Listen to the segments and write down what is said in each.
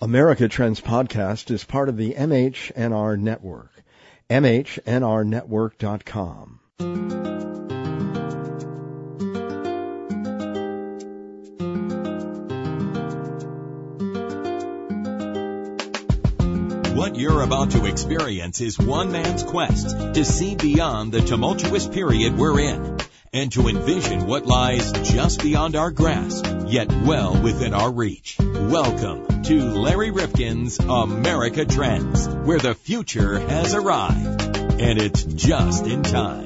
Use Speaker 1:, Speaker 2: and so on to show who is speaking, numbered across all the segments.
Speaker 1: America Trends podcast is part of the MHNR Network. MHNRnetwork.com.
Speaker 2: What you're about to experience is one man's quest to see beyond the tumultuous period we're in and to envision what lies just beyond our grasp, yet well within our reach. Welcome to Larry Rifkin's America Trends, where the future has arrived, and it's just in time.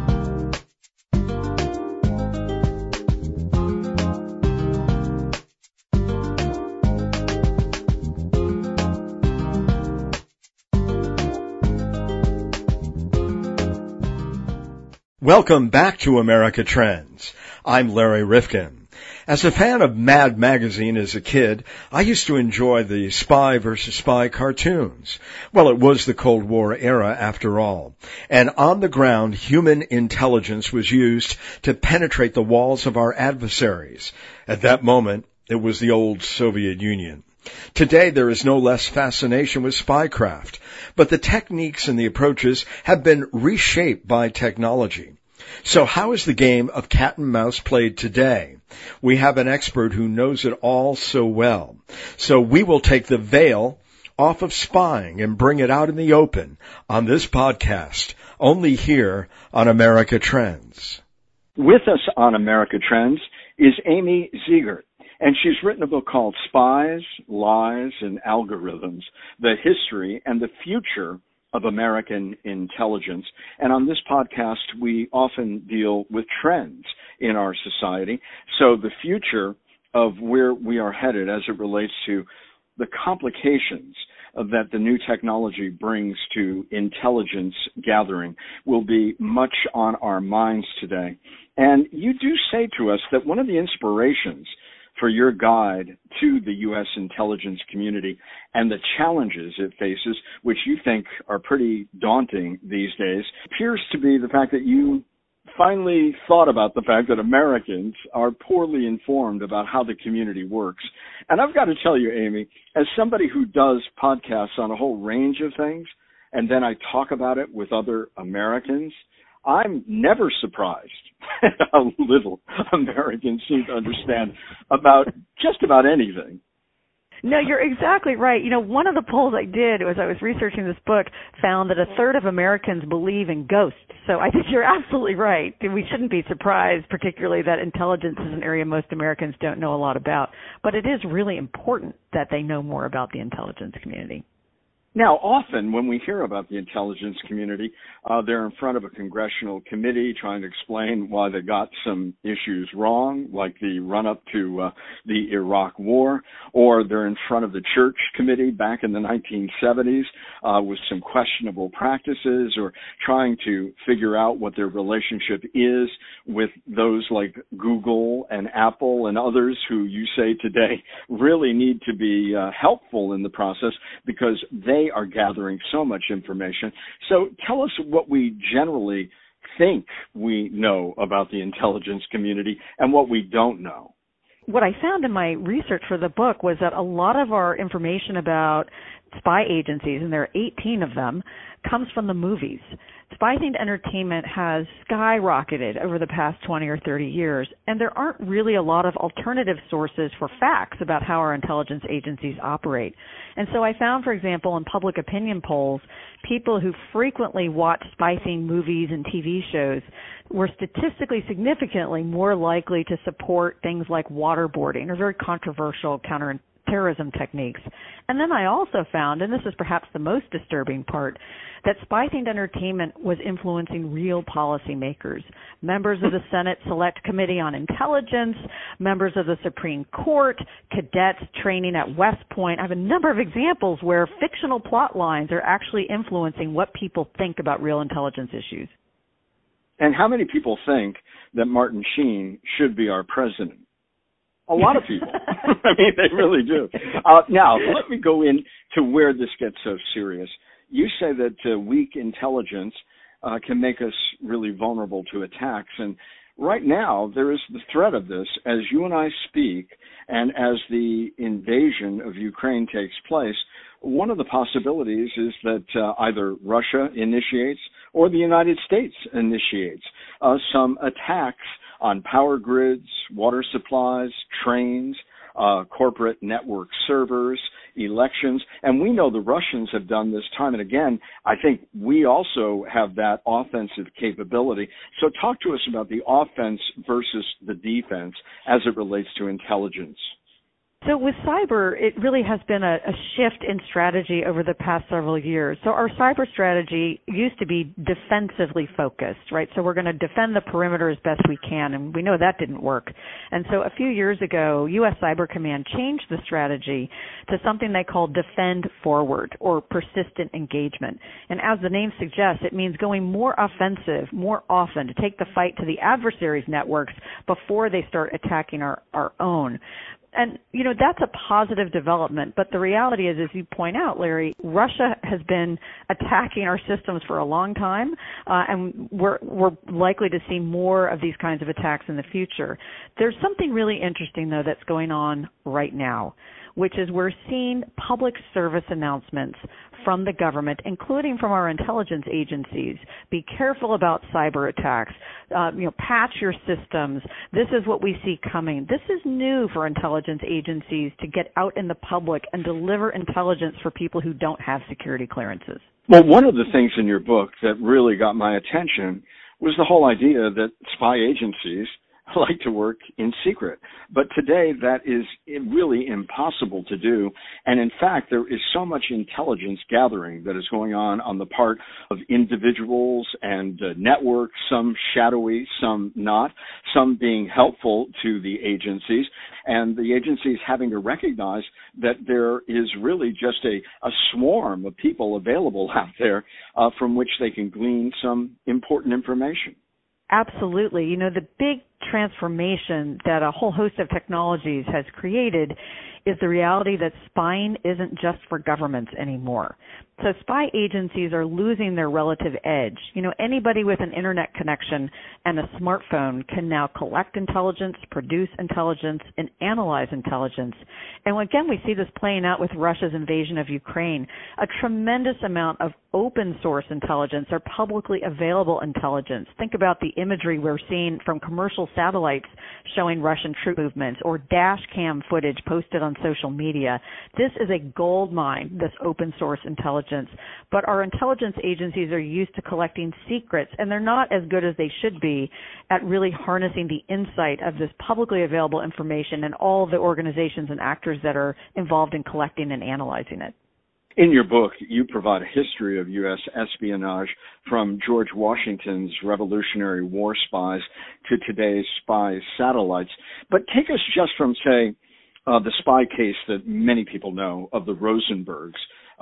Speaker 1: Welcome back to America Trends. I'm Larry Rifkin. As a fan of Mad Magazine as a kid, I used to enjoy the spy versus spy cartoons. Well, it was the Cold War era after all. And on the ground, human intelligence was used to penetrate the walls of our adversaries. At that moment, it was the old Soviet Union. Today, there is no less fascination with spycraft, but the techniques and the approaches have been reshaped by technology. So how is the game of cat and mouse played today? We have an expert who knows it all so well. So we will take the veil off of spying and bring it out in the open on this podcast, only here on America Trends.
Speaker 3: With us on America Trends is Amy Zegart. And she's written a book called Spies, Lies, and Algorithms, The History and the Future of American Intelligence. And on this podcast, we often deal with trends in our society. So the future of where we are headed as it relates to the complications that the new technology brings to intelligence gathering will be much on our minds today. And you do say to us that one of the inspirations for your guide to the U.S. intelligence community and the challenges it faces, which you think are pretty daunting these days, appears to be the fact that you finally thought about the fact that Americans are poorly informed about how the community works. And I've got to tell you, Amy, as somebody who does podcasts on a whole range of things, and then I talk about it with other Americans, I'm never surprised at how little Americans seem to understand about just about anything.
Speaker 4: No, you're exactly right. You know, one of the polls I did as I was researching this book found that a third of Americans believe in ghosts. So I think you're absolutely right. We shouldn't be surprised, particularly that intelligence is an area most Americans don't know a lot about. But it is really important that they know more about the intelligence community.
Speaker 3: Now, often when we hear about the intelligence community, they're in front of a congressional committee trying to explain why they got some issues wrong, like the run-up to the Iraq War, or they're in front of the church committee back in the 1970s with some questionable practices, or trying to figure out what their relationship is with those like Google and Apple and others who you say today really need to be helpful in the process because they are gathering so much information. So tell us what we generally think we know about the intelligence community and what we don't know.
Speaker 4: What I found in my research for the book was that a lot of our information about spy agencies, and there are 18 of them, comes from the movies. Spy-themed entertainment has skyrocketed over the past 20 or 30 years, and there aren't really a lot of alternative sources for facts about how our intelligence agencies operate. And so I found, for example, in public opinion polls, people who frequently watch spy-themed movies and TV shows were statistically significantly more likely to support things like waterboarding or very controversial counterterrorism techniques. And then I also found, and this is perhaps the most disturbing part, that spy-themed entertainment was influencing real policymakers, members of the Senate Select Committee on Intelligence, members of the Supreme Court, cadets training at West Point. I have a number of examples where fictional plot lines are actually influencing what people think about real intelligence issues.
Speaker 3: And how many people think that Martin Sheen should be our president? A lot of people. I mean, they really do. Now, let me go into where this gets so serious. You say that weak intelligence can make us really vulnerable to attacks. And right now there is the threat of this as you and I speak, and as the invasion of Ukraine takes place. One of the possibilities is that either Russia initiates or the United States initiates some attacks on power grids, water supplies, trains, corporate network servers, elections. And we know the Russians have done this time and again. I think we also have that offensive capability. So talk to us about the offense versus the defense as it relates to intelligence.
Speaker 4: So with cyber, it really has been a shift in strategy over the past several years. So our cyber strategy used to be defensively focused, right? So we're going to defend the perimeter as best we can, and we know that didn't work. And so a few years ago, U.S. Cyber Command changed the strategy to something they call defend forward, or persistent engagement. And as the name suggests, it means going more offensive more often to take the fight to the adversary's networks before they start attacking our own. And, you know, that's a positive development. But the reality is, as you point out, Larry, Russia has been attacking our systems for a long time, and we're likely to see more of these kinds of attacks in the future. There's something really interesting, though, that's going on right now, which is we're seeing public service announcements from the government, including from our intelligence agencies. Be careful about cyber attacks. Patch your systems. This is what we see coming. This is new for intelligence agencies to get out in the public and deliver intelligence for people who don't have security clearances.
Speaker 3: Well, one of the things in your book that really got my attention was the whole idea that spy agencies like to work in secret. But today that is really impossible to do. And in fact, there is so much intelligence gathering that is going on the part of individuals and networks, some shadowy, some not, some being helpful to the agencies, and the agencies having to recognize that there is really just a swarm of people available out there from which they can glean some important information.
Speaker 4: Absolutely. You know, the big transformation that a whole host of technologies has created is the reality that spying isn't just for governments anymore. So spy agencies are losing their relative edge. You know, anybody with an internet connection and a smartphone can now collect intelligence, produce intelligence, and analyze intelligence. And again, we see this playing out with Russia's invasion of Ukraine. A tremendous amount of open source intelligence or publicly available intelligence. Think about the imagery we're seeing from commercial satellites showing Russian troop movements, or dash cam footage posted on social media. This is a gold mine, this open source intelligence. But our intelligence agencies are used to collecting secrets, and they're not as good as they should be at really harnessing the insight of this publicly available information and all the organizations and actors that are involved in collecting and analyzing it.
Speaker 3: In your book, you provide a history of U.S. espionage from George Washington's Revolutionary War spies to today's spy satellites. But take us just from, say, the spy case that many people know of the Rosenbergs,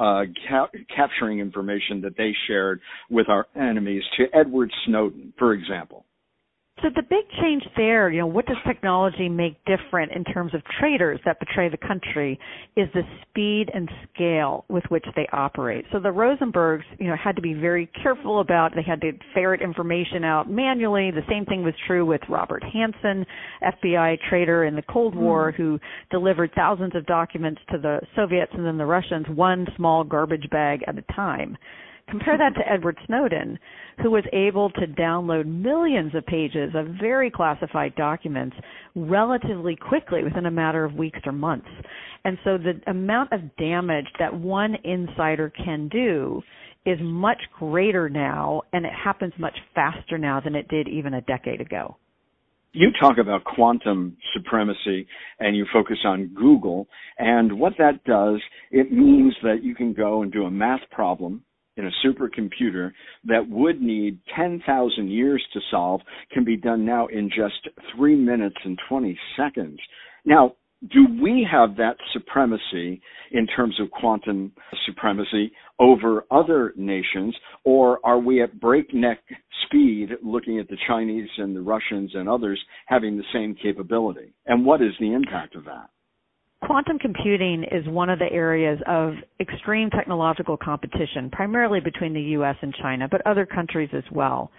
Speaker 3: capturing information that they shared with our enemies, to Edward Snowden, for example.
Speaker 4: So the big change there, you know, what does technology make different in terms of traitors that betray the country is the speed and scale with which they operate. So the Rosenbergs, you know, had to be very careful about, they had to ferret information out manually. The same thing was true with Robert Hanssen, FBI traitor in the Cold War, who delivered thousands of documents to the Soviets and then the Russians, one small garbage bag at a time. Compare that to Edward Snowden, who was able to download millions of pages of very classified documents relatively quickly within a matter of weeks or months. And so the amount of damage that one insider can do is much greater now, and it happens much faster now than it did even a decade ago.
Speaker 3: You talk about quantum supremacy, and you focus on Google, and what that does, it means that you can go and do a math problem in a supercomputer that would need 10,000 years to solve can be done now in just 3 minutes and 20 seconds. Now, do we have that supremacy in terms of quantum supremacy over other nations, or are we at breakneck speed looking at the Chinese and the Russians and others having the same capability? And what is the impact of that?
Speaker 4: Quantum computing is one of the areas of extreme technological competition, primarily between the U.S. and China, but other countries as well.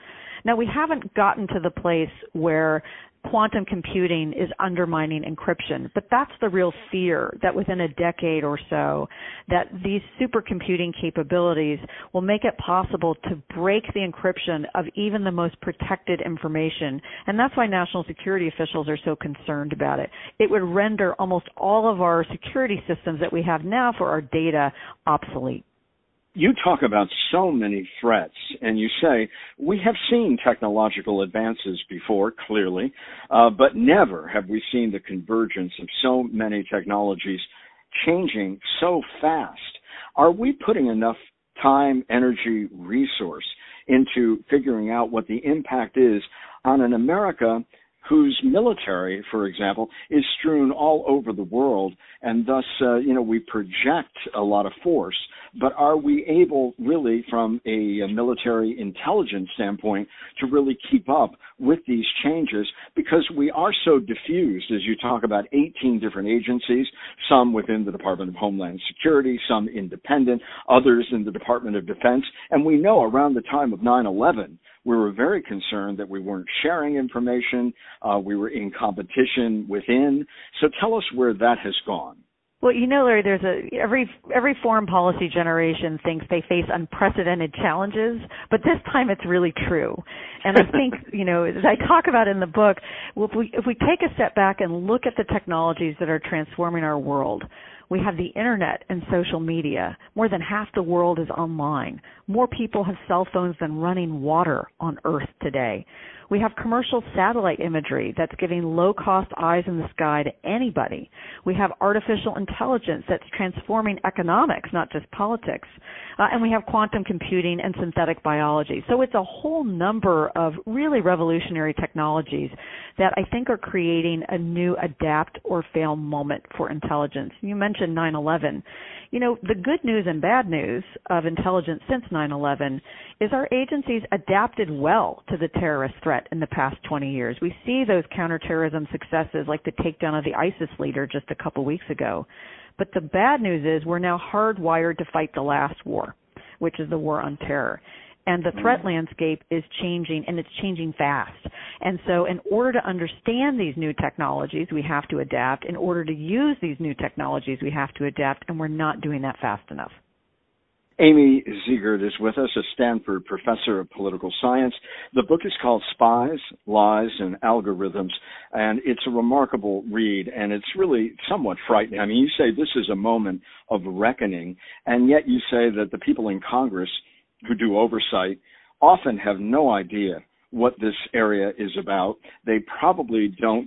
Speaker 4: Now, we haven't gotten to the place where quantum computing is undermining encryption, but that's the real fear, that within a decade or so, that these supercomputing capabilities will make it possible to break the encryption of even the most protected information. And that's why national security officials are so concerned about it. It would render almost all of our security systems that we have now for our data obsolete.
Speaker 3: You talk about so many threats, and you say, we have seen technological advances before, clearly, but never have we seen the convergence of so many technologies changing so fast. Are we putting enough time, energy, resource into figuring out what the impact is on an America whose military, for example, is strewn all over the world, and thus, we project a lot of force. But are we able really, from a military intelligence standpoint, to really keep up with these changes? Because we are so diffused, as you talk about 18 different agencies, some within the Department of Homeland Security, some independent, others in the Department of Defense. And we know around the time of 9/11, we were very concerned that we weren't sharing information. We were in competition within. So tell us where that has gone.
Speaker 4: Well, Larry, every foreign policy generation thinks they face unprecedented challenges, but this time it's really true. And I think, as I talk about in the book, if we take a step back and look at the technologies that are transforming our world, we have the internet and social media. More than half the world is online. More people have cell phones than running water on Earth today. We have commercial satellite imagery that's giving low-cost eyes in the sky to anybody. We have artificial intelligence that's transforming economics, not just politics. And we have quantum computing and synthetic biology. So it's a whole number of really revolutionary technologies that I think are creating a new adapt or fail moment for intelligence. You mentioned 9/11. The good news and bad news of intelligence since 9/11 is our agencies adapted well to the terrorist threat in the past 20 years. We see those counterterrorism successes like the takedown of the ISIS leader just a couple weeks ago. But the bad news is we're now hardwired to fight the last war, which is the war on terror. And the threat landscape is changing, and it's changing fast. And so in order to understand these new technologies, we have to adapt. In order to use these new technologies, we have to adapt, and we're not doing that fast enough.
Speaker 3: Amy Zegart is with us, a Stanford professor of political science. The book is called Spies, Lies, and Algorithms, and it's a remarkable read, and it's really somewhat frightening. I mean, you say this is a moment of reckoning, and yet you say that the people in Congress who do oversight often have no idea what this area is about. They probably don't,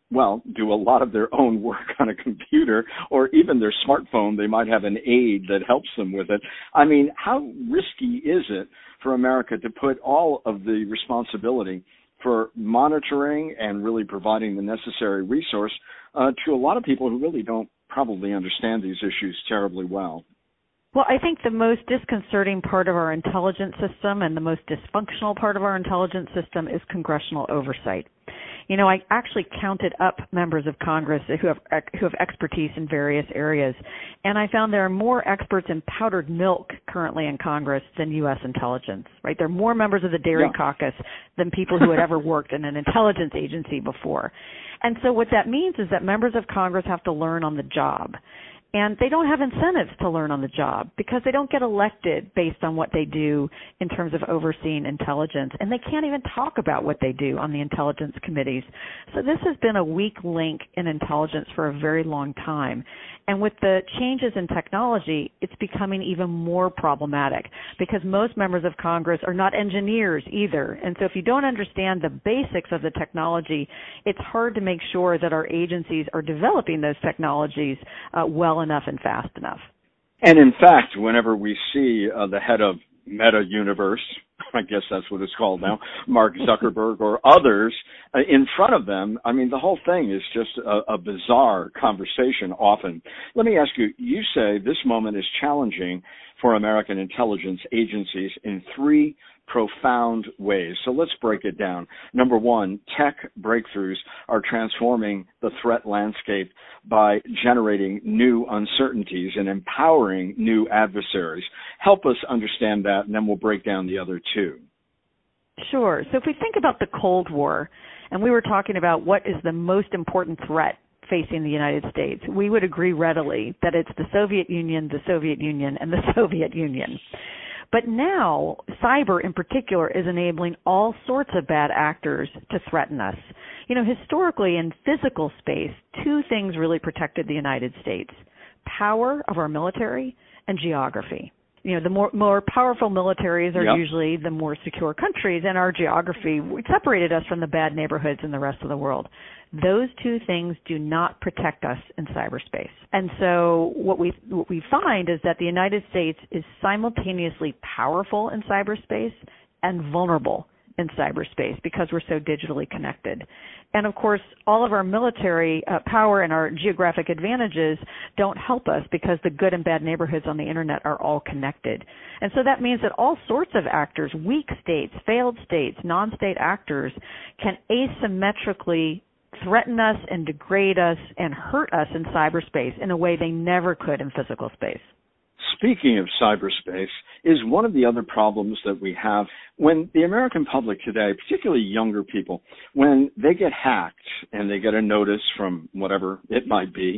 Speaker 3: do a lot of their own work on a computer or even their smartphone. They might have an aide that helps them with it. I mean, how risky is it for America to put all of the responsibility for monitoring and really providing the necessary resource to a lot of people who really don't probably understand these issues terribly well?
Speaker 4: Well, I think the most disconcerting part of our intelligence system and the most dysfunctional part of our intelligence system is congressional oversight. I actually counted up members of Congress who have expertise in various areas, and I found there are more experts in powdered milk currently in Congress than U.S. intelligence, right? There are more members of the Dairy Caucus than people who had ever worked in an intelligence agency before. And so what that means is that members of Congress have to learn on the job. And they don't have incentives to learn on the job because they don't get elected based on what they do in terms of overseeing intelligence. And they can't even talk about what they do on the intelligence committees. So this has been a weak link in intelligence for a very long time. And with the changes in technology, it's becoming even more problematic because most members of Congress are not engineers either. And so if you don't understand the basics of the technology, it's hard to make sure that our agencies are developing those technologies well enough and fast enough.
Speaker 3: And in fact, whenever we see the head of Meta Universe, I guess that's what it's called now, Mark Zuckerberg or others in front of them, I mean, the whole thing is just a bizarre conversation often. Let me ask you, you say this moment is challenging for American intelligence agencies in three profound ways. So let's break it down. Number one, tech breakthroughs are transforming the threat landscape by generating new uncertainties and empowering new adversaries. Help us understand that, and then we'll break down the other two.
Speaker 4: Sure. So if we think about the Cold War, and we were talking about what is the most important threat facing the United States, we would agree readily that it's the Soviet Union, and the Soviet Union. But now, cyber in particular is enabling all sorts of bad actors to threaten us. You know, historically in physical space, two things really protected the United States: power of our military and geography. You know, the more powerful militaries are usually the more secure countries, and our geography separated us from the bad neighborhoods in the rest of the world. Those two things do not protect us in cyberspace. And so what we find is that the United States is simultaneously powerful in cyberspace and vulnerable in cyberspace because we're so digitally connected. And of course, all of our military power and our geographic advantages don't help us because the good and bad neighborhoods on the internet are all connected. And so that means that all sorts of actors, weak states, failed states, non-state actors, can asymmetrically threaten us and degrade us and hurt us in cyberspace in a way they never could in physical space.
Speaker 3: Speaking of cyberspace, is one of the other problems that we have when the American public today, particularly younger people, when they get hacked and they get a notice from whatever it might be,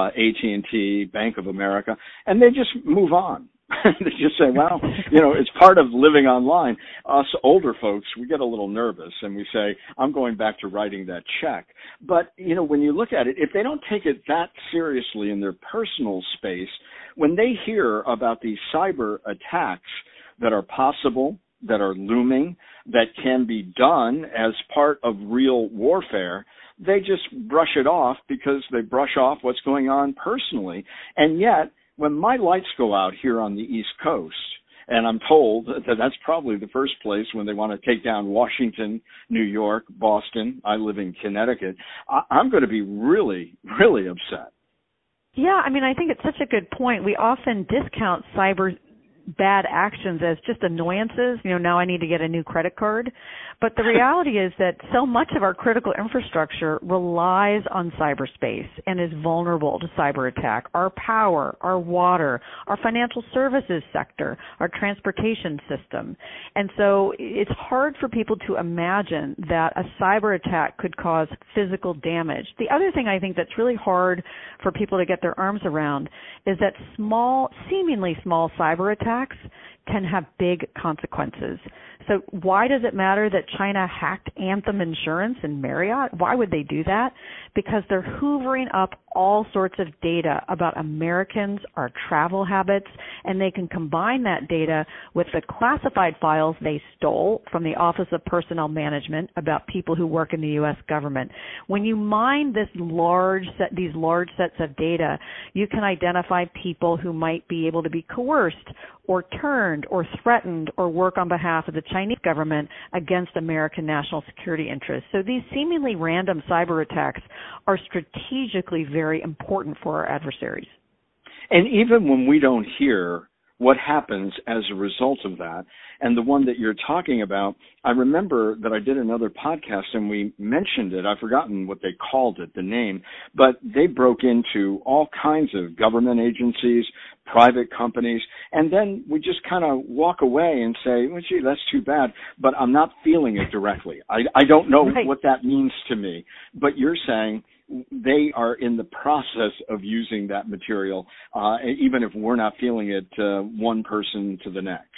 Speaker 3: AT&T, Bank of America, and they just move on. They just say, well, you know, it's part of living online. Us older folks, we get a little nervous and we say, I'm going back to writing that check. But, you know, when you look at it, if they don't take it that seriously in their personal space, when they hear about these cyber attacks that are possible, that are looming, that can be done as part of real warfare, they just brush it off because they brush off what's going on personally. And yet, when my lights go out here on the East Coast, and I'm told that that's probably the first place when they want to take down Washington, New York, Boston, I live in Connecticut, I'm going to be really, really upset.
Speaker 4: Yeah, I mean, I think it's such a good point. We often discount cyber bad actions as just annoyances. You know, now I need to get a new credit card. But the reality is that so much of our critical infrastructure relies on cyberspace and is vulnerable to cyber attack. Our power, our water, our financial services sector, our transportation system. And so it's hard for people to imagine that a cyber attack could cause physical damage. The other thing I think that's really hard for people to get their arms around is that seemingly small cyber attacks can have big consequences. So why does it matter that China hacked Anthem Insurance and Marriott? Why would they do that? Because they're hoovering up all sorts of data about Americans, our travel habits, and they can combine that data with the classified files they stole from the Office of Personnel Management about people who work in the U.S. government. When you mine these large sets of data, you can identify people who might be able to be coerced or turned or threatened or work on behalf of the Chinese government against American national security interests. So these seemingly random cyber attacks are strategically very important for our adversaries.
Speaker 3: And even when we don't hear what happens as a result of that, and the one that you're talking about, I remember that I did another podcast and we mentioned it. I've forgotten what they called it, the name, but they broke into all kinds of government agencies, private companies, and then we just kind of walk away and say, well, gee, that's too bad, but I'm not feeling it directly. I don't know what that means to me. But you're saying they are in the process of using that material, even if we're not feeling it one person to the next.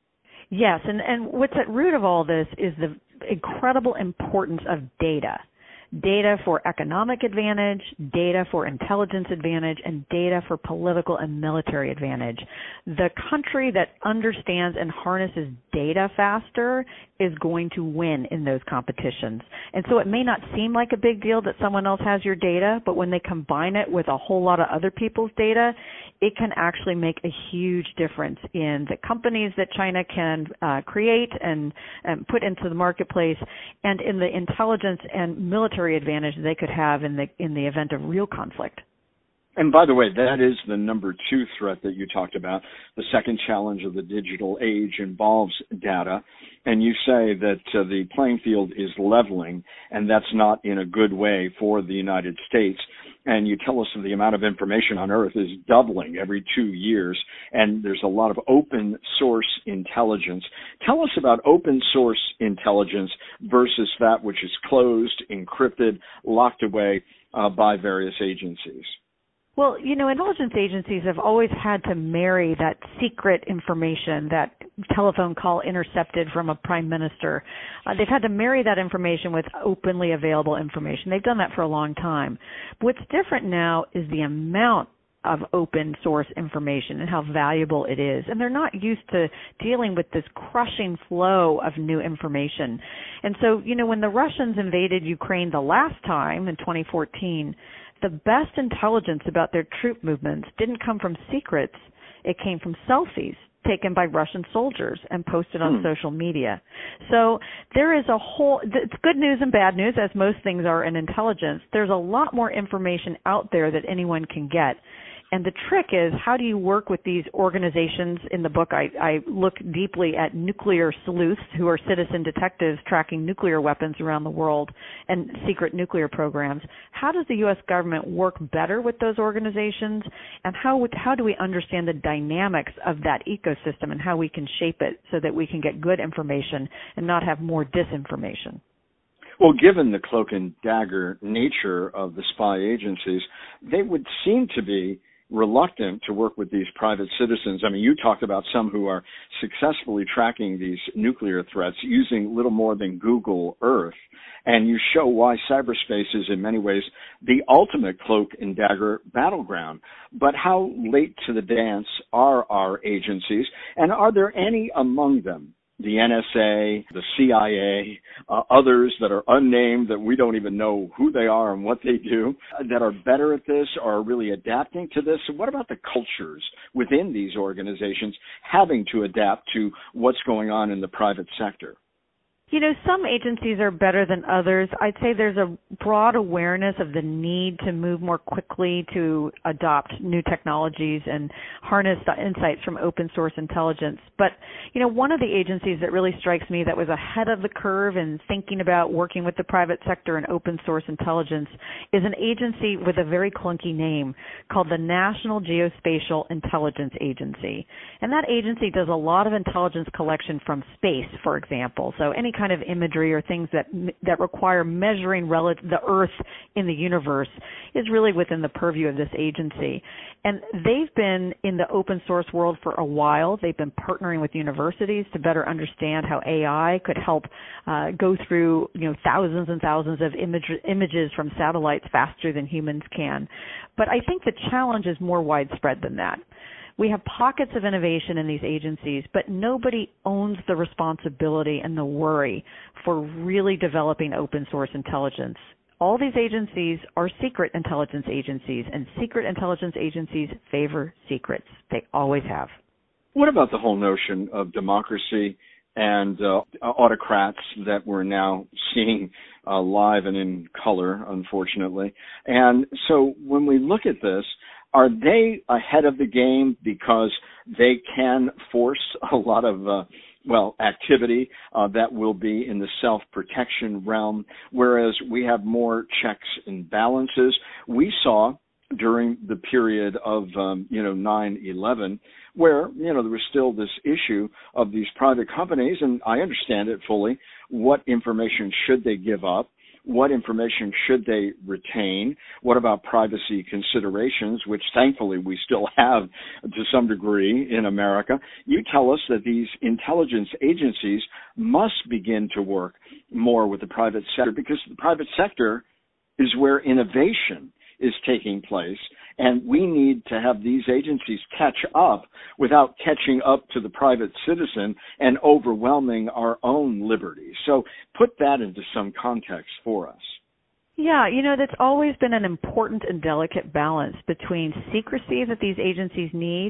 Speaker 4: Yes, and what's at root of all this is the incredible importance of data. Data for economic advantage, data for intelligence advantage, and data for political and military advantage. The country that understands and harnesses data faster is going to win in those competitions. And so it may not seem like a big deal that someone else has your data, but when they combine it with a whole lot of other people's data, it can actually make a huge difference in the companies that China can create and put into the marketplace, and in the intelligence and military advantage they could have in the event of real conflict.
Speaker 3: And by the way, that is the number 2 threat that you talked about. The second challenge of the digital age involves data. And you say that the playing field is leveling, and that's not in a good way for the United States. and you tell us that the amount of information on Earth is doubling every 2 years, and there's a lot of open source intelligence. Tell us about open source intelligence versus that which is closed, encrypted, locked away by various agencies.
Speaker 4: Well, intelligence agencies have always had to marry that secret information, that telephone call intercepted from a prime minister. They've had to marry that information with openly available information. They've done that for a long time. What's different now is the amount of open source information and how valuable it is. And they're not used to dealing with this crushing flow of new information. And so, when the Russians invaded Ukraine the last time in 2014, the best intelligence about their troop movements didn't come from secrets. It came from selfies taken by Russian soldiers and posted on social media. So there is it's good news and bad news, as most things are in intelligence. There's a lot more information out there that anyone can get. And the trick is, how do you work with these organizations? In the book, I look deeply at nuclear sleuths, who are citizen detectives tracking nuclear weapons around the world and secret nuclear programs. How does the U.S. government work better with those organizations? And how do we understand the dynamics of that ecosystem and how we can shape it so that we can get good information and not have more disinformation?
Speaker 3: Well, given the cloak and dagger nature of the spy agencies, they would seem to be reluctant to work with these private citizens. I mean, you talked about some who are successfully tracking these nuclear threats using little more than Google Earth, and you show why cyberspace is in many ways the ultimate cloak and dagger battleground. But how late to the dance are our agencies, and are there any among them, the NSA, the CIA, others that are unnamed that we don't even know who they are and what they do, that are better at this or are really adapting to this? And what about the cultures within these organizations having to adapt to what's going on in the private sector?
Speaker 4: Some agencies are better than others. I'd say there's a broad awareness of the need to move more quickly to adopt new technologies and harness the insights from open source intelligence. But, one of the agencies that really strikes me that was ahead of the curve in thinking about working with the private sector and open source intelligence is an agency with a very clunky name called the National Geospatial Intelligence Agency. And that agency does a lot of intelligence collection from space, for example. So any kind of imagery or things that require measuring the Earth in the universe is really within the purview of this agency. And they've been in the open source world for a while. They've been partnering with universities to better understand how AI could help go through thousands and thousands of images from satellites faster than humans can. But I think the challenge is more widespread than that. We have pockets of innovation in these agencies, but nobody owns the responsibility and the worry for really developing open source intelligence. All these agencies are secret intelligence agencies, and secret intelligence agencies favor secrets. They always have.
Speaker 3: What about the whole notion of democracy and autocrats that we're now seeing live and in color, unfortunately? And so when we look at this, are they ahead of the game because they can force a lot of, activity that will be in the self-protection realm, whereas we have more checks and balances? We saw during the period of, 9/11, where, there was still this issue of these private companies, and I understand it fully. What information should they give up? What information should they retain? What about privacy considerations, which thankfully we still have to some degree in America? You tell us that these intelligence agencies must begin to work more with the private sector, because the private sector is where innovation is taking place, and we need to have these agencies catch up without catching up to the private citizen and overwhelming our own liberties. So put that into some context for us.
Speaker 4: Yeah, that's always been an important and delicate balance between secrecy that these agencies need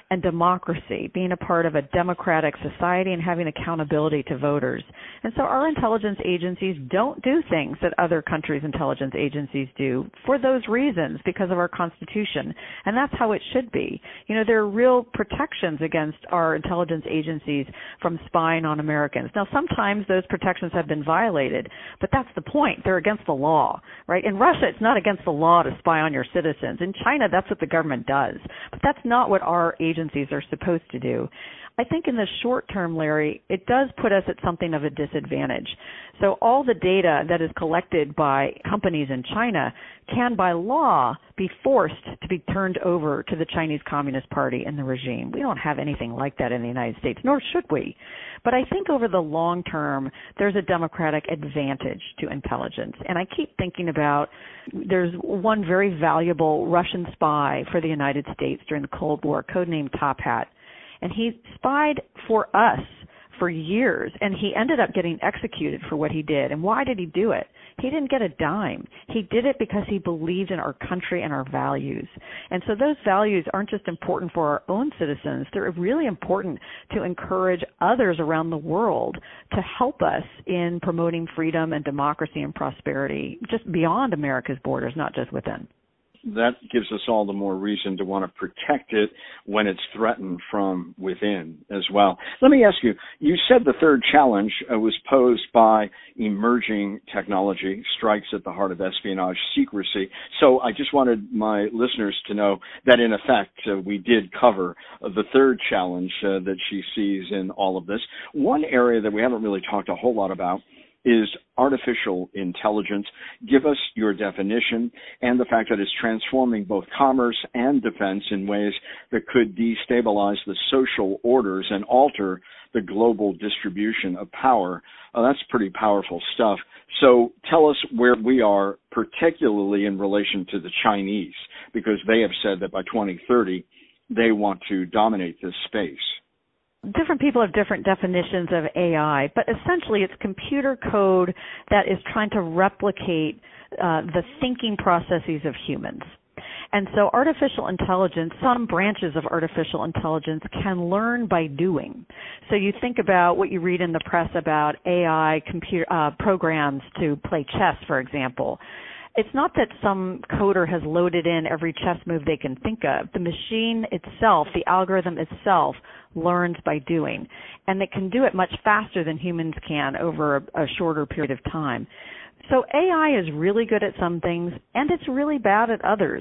Speaker 4: and democracy, being a part of a democratic society and having accountability to voters. And so our intelligence agencies don't do things that other countries' intelligence agencies do for those reasons, because of our Constitution. And that's how it should be. You know, there are real protections against our intelligence agencies from spying on Americans. Now, sometimes those protections have been violated, but that's the point. They're against the law, right? In Russia, it's not against the law to spy on your citizens. In China, that's what the government does. But that's not what our agencies are supposed to do. I think in the short term, Larry, it does put us at something of a disadvantage. So all the data that is collected by companies in China can, by law, be forced to be turned over to the Chinese Communist Party and the regime. We don't have anything like that in the United States, nor should we. But I think over the long term, there's a democratic advantage to intelligence. And I keep thinking about, there's one very valuable Russian spy for the United States during the Cold War, codenamed Top Hat. And he spied for us for years, and he ended up getting executed for what he did. And why did he do it? He didn't get a dime. He did it because he believed in our country and our values. And so those values aren't just important for our own citizens. They're really important to encourage others around the world to help us in promoting freedom and democracy and prosperity just beyond America's borders, not just within.
Speaker 3: That gives us all the more reason to want to protect it when it's threatened from within as well. Let me ask you, you said the third challenge was posed by emerging technology, strikes at the heart of espionage secrecy. So I just wanted my listeners to know that, in effect, we did cover the third challenge that she sees in all of this. One area that we haven't really talked a whole lot about is artificial intelligence. Give us your definition and the fact that it's transforming both commerce and defense in ways that could destabilize the social orders and alter the global distribution of power. That's pretty powerful stuff. So tell us where we are, particularly in relation to the Chinese, because they have said that by 2030, they want to dominate this space.
Speaker 4: Different people have different definitions of AI, but essentially it's computer code that is trying to replicate the thinking processes of humans. And so artificial intelligence, some branches of artificial intelligence can learn by doing. So you think about what you read in the press about AI computer programs to play chess, for example. It's not that some coder has loaded in every chess move they can think of. The machine itself, the algorithm itself, learns by doing. And it can do it much faster than humans can over a shorter period of time. So AI is really good at some things, and it's really bad at others.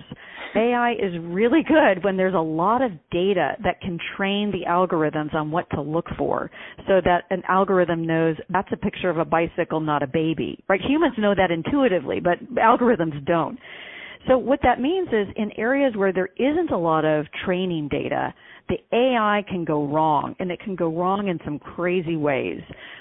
Speaker 4: AI is really good when there's a lot of data that can train the algorithms on what to look for, so that an algorithm knows that's a picture of a bicycle, not a baby. Right? Humans know that intuitively, but algorithms don't. So what that means is in areas where there isn't a lot of training data, the AI can go wrong, and it can go wrong in some crazy ways.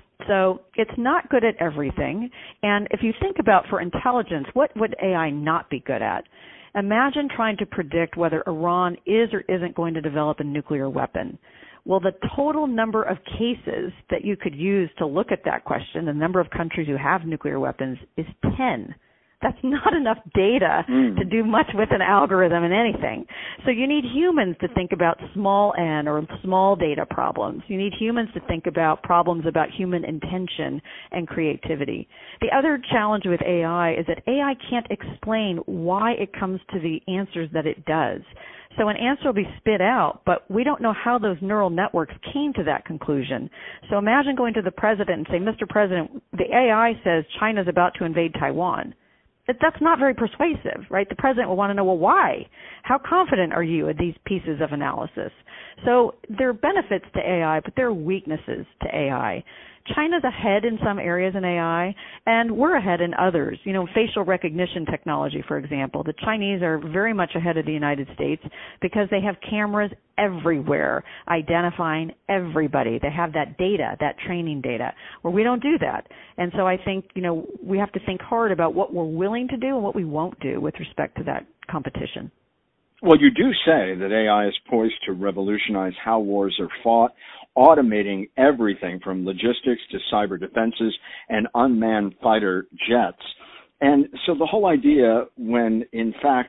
Speaker 4: So it's not good at everything. And if you think about, for intelligence, what would AI not be good at? Imagine trying to predict whether Iran is or isn't going to develop a nuclear weapon. Well, the total number of cases that you could use to look at that question, the number of countries who have nuclear weapons, is 10. That's not enough data to do much with an algorithm in anything. So you need humans to think about small n or small data problems. You need humans to think about problems about human intention and creativity. The other challenge with AI is that AI can't explain why it comes to the answers that it does. So an answer will be spit out, but we don't know how those neural networks came to that conclusion. So imagine going to the president and saying, Mr. President, the AI says China's about to invade Taiwan. That's not very persuasive, right? The president will want to know, well, why? How confident are you in these pieces of analysis? So there are benefits to AI, but there are weaknesses to AI. China's ahead in some areas in AI, and we're ahead in others. You know, facial recognition technology, for example. The Chinese are very much ahead of the United States because they have cameras everywhere identifying everybody. They have that data, that training data, where we don't do that. And so I think, you know, we have to think hard about what we're willing to do and what we won't do with respect to that competition.
Speaker 3: Well, you do say that AI is poised to revolutionize how wars are fought, automating everything from logistics to cyber defenses and unmanned fighter jets. And so the whole idea, when in fact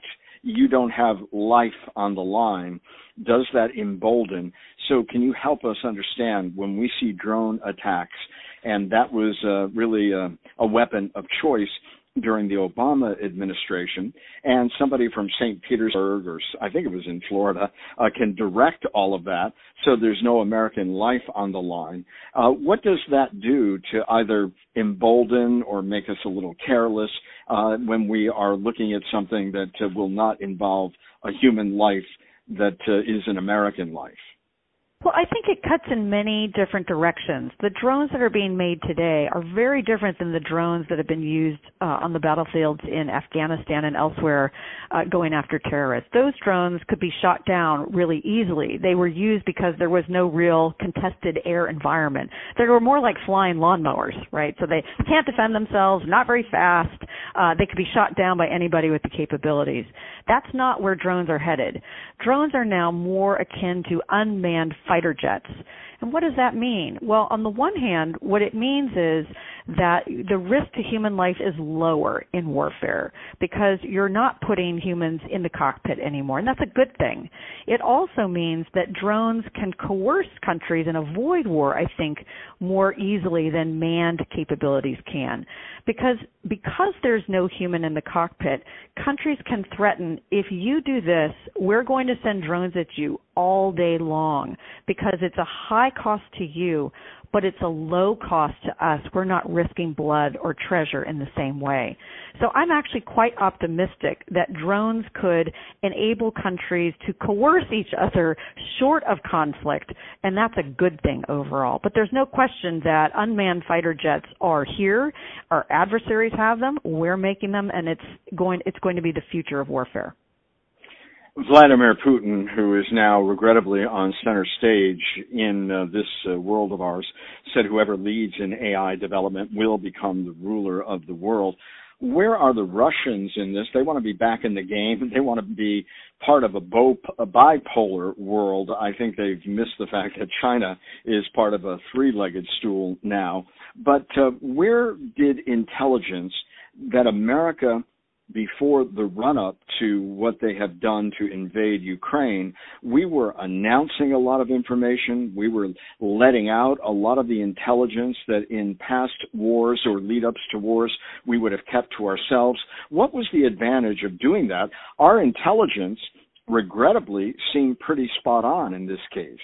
Speaker 3: you don't have life on the line, does that embolden? So can you help us understand when we see drone attacks, and that was really a weapon of choice during the Obama administration, and somebody from St. Petersburg, or I think it was in Florida, can direct all of that so there's no American life on the line. What does that do to either embolden or make us a little careless when we are looking at something that will not involve a human life that is an American life?
Speaker 4: Well, I think it cuts in many different directions. The drones that are being made today are very different than the drones that have been used on the battlefields in Afghanistan and elsewhere going after terrorists. Those drones could be shot down really easily. They were used because there was no real contested air environment. They were more like flying lawnmowers, right? So they can't defend themselves, not very fast. They could be shot down by anybody with the capabilities. That's not where drones are headed. Drones are now more akin to unmanned fighter jets. And what does that mean? Well, on the one hand, what it means is that the risk to human life is lower in warfare because you're not putting humans in the cockpit anymore, and that's a good thing. It also means that drones can coerce countries and avoid war, I think, more easily than manned capabilities can. Because there's no human in the cockpit, countries can threaten, if you do this, we're going to send drones at you all day long because it's a high cost to you, but it's a low cost to us. We're not risking blood or treasure in the same way. So I'm actually quite optimistic that drones could enable countries to coerce each other short of conflict, and that's a good thing overall. But there's no question that unmanned fighter jets are here. Our adversaries have them. We're making them, and it's going to be the future of warfare.
Speaker 3: Vladimir Putin, who is now regrettably on center stage in this world of ours, said whoever leads in AI development will become the ruler of the world. Where are the Russians in this? They want to be back in the game. They want to be part of a bipolar world. I think they've missed the fact that China is part of a three-legged stool now. But where did intelligence that America, before the run-up to what they have done to invade Ukraine, we were announcing a lot of information. We were letting out a lot of the intelligence that in past wars or lead-ups to wars we would have kept to ourselves. What was the advantage of doing that? Our intelligence, regrettably, seemed pretty spot on in this case.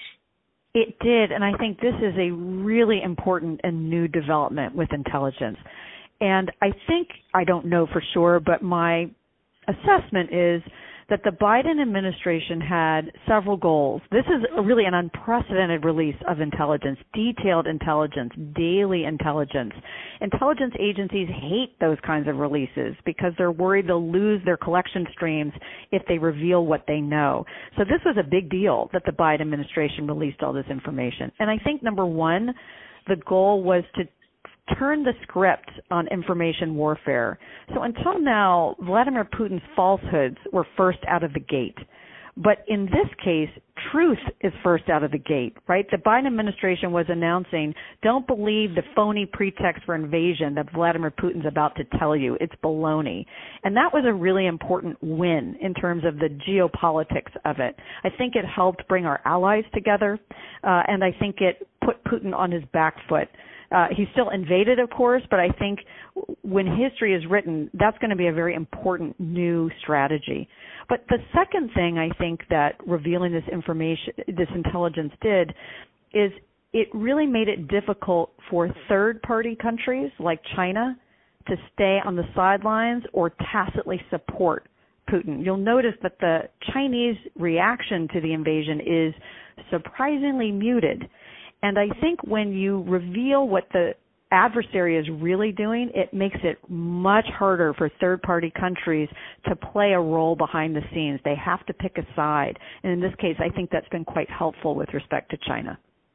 Speaker 4: It did, and I think this is a really important and new development with intelligence. And I think, I don't know for sure, but my assessment is that the Biden administration had several goals. This is really an unprecedented release of intelligence, detailed intelligence, daily intelligence. Intelligence agencies hate those kinds of releases because they're worried they'll lose their collection streams if they reveal what they know. So this was a big deal that the Biden administration released all this information. And I think, number one, the goal was to turn the script on information warfare. So until now, Vladimir Putin's falsehoods were first out of the gate. But in this case, truth is first out of the gate, right? The Biden administration was announcing, don't believe the phony pretext for invasion that Vladimir Putin's about to tell you. It's baloney. And that was a really important win in terms of the geopolitics of it. I think it helped bring our allies together, and I think it put Putin on his back foot. He's still invaded, of course, but I think when history is written, that's going to be a very important new strategy. But the second thing I think that revealing this information, this intelligence did, is it really made it difficult for third-party countries like China to stay on the sidelines or tacitly support Putin. You'll notice that the Chinese reaction to the invasion is surprisingly muted. And I think when you reveal what the adversary is really doing, it makes it much harder for third-party countries to play a role behind the scenes. They have to pick a side. And in this case, I think that's been quite helpful with respect to China.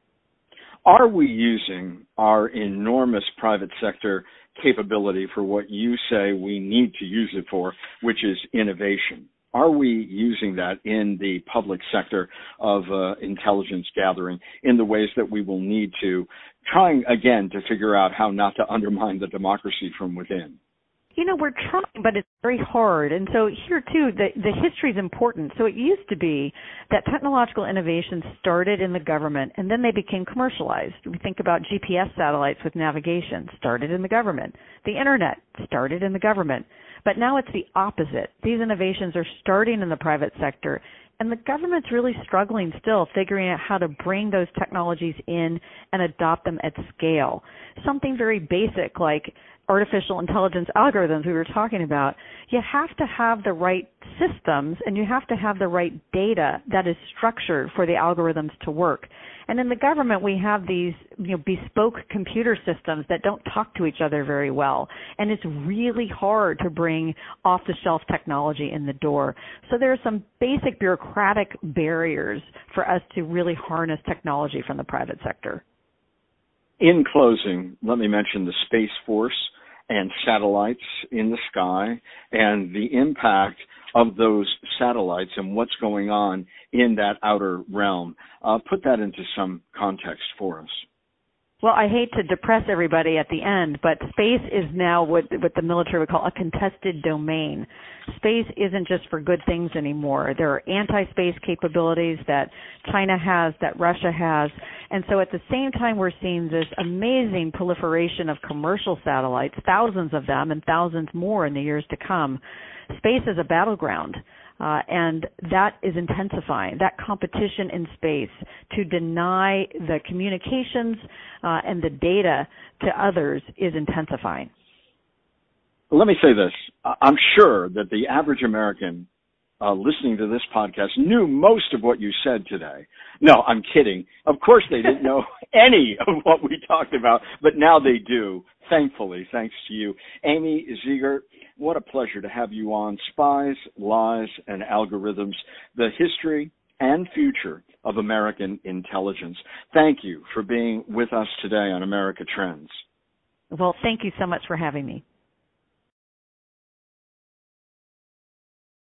Speaker 3: Are we using our enormous private sector capability for what you say we need to use it for, which is innovation? Are we using that in the public sector of intelligence gathering in the ways that we will need to, trying again to figure out how not to undermine the democracy from within?
Speaker 4: We're trying, but it's very hard. And so here, too, the history is important. So it used to be that technological innovations started in the government, and then they became commercialized. We think about GPS satellites with navigation, started in the government. The Internet started in the government. But now it's the opposite. These innovations are starting in the private sector, and the government's really struggling still figuring out how to bring those technologies in and adopt them at scale. Something very basic like artificial intelligence algorithms we were talking about, you have to have the right systems and you have to have the right data that is structured for the algorithms to work. And in the government, we have these bespoke computer systems that don't talk to each other very well. And it's really hard to bring off-the-shelf technology in the door. So there are some basic bureaucratic barriers for us to really harness technology from the private sector.
Speaker 3: In closing, let me mention the Space Force and satellites in the sky and the impact of those satellites and what's going on in that outer realm. Put that into some context for us.
Speaker 4: Well, I hate to depress everybody at the end, but space is now what the military would call a contested domain. Space isn't just for good things anymore. There are anti-space capabilities that China has, that Russia has. And so at the same time, we're seeing this amazing proliferation of commercial satellites, thousands of them and thousands more in the years to come. Space is a battleground. And that is intensifying, that competition in space to deny the communications and the data to others is intensifying.
Speaker 3: Let me say this. I'm sure that the average American listening to this podcast knew most of what you said today. No, I'm kidding. Of course they didn't know any of what we talked about, but now they do, thankfully, thanks to you. Amy Zegart, what a pleasure to have you on Spies, Lies, and Algorithms, the history and future of American intelligence. Thank you for being with us today on America Trends.
Speaker 4: Well, thank you so much for having me.